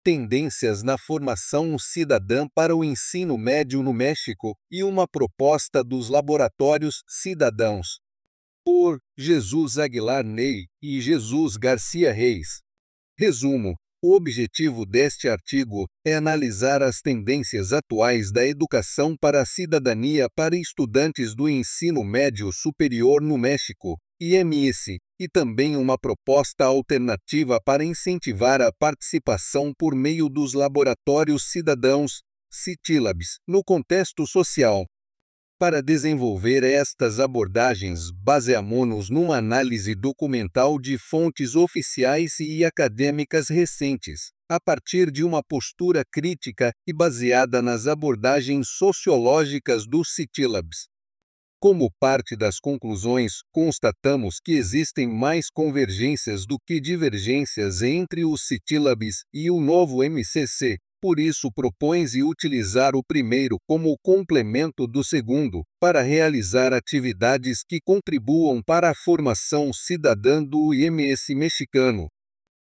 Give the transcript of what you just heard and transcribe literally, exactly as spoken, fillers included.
Tendências na formação cidadã para o ensino médio no México e uma proposta dos laboratórios cidadãos. Por Jesus Aguilar Ney e Jesus Garcia Reis. Resumo: o objetivo deste artigo é analisar as tendências atuais da educação para a cidadania para estudantes do ensino médio superior no México, I M S, e também uma proposta alternativa para incentivar a participação por meio dos laboratórios cidadãos, CITILABs, no contexto social. Para desenvolver estas abordagens, baseamo-nos numa análise documental de fontes oficiais e acadêmicas recentes, a partir de uma postura crítica e baseada nas abordagens sociológicas dos CITILABs. Como parte das conclusões, constatamos que existem mais convergências do que divergências entre os CITILABs e o novo M C C. Por isso propõe-se utilizar o primeiro como complemento do segundo, para realizar atividades que contribuam para a formação cidadã do I M S mexicano.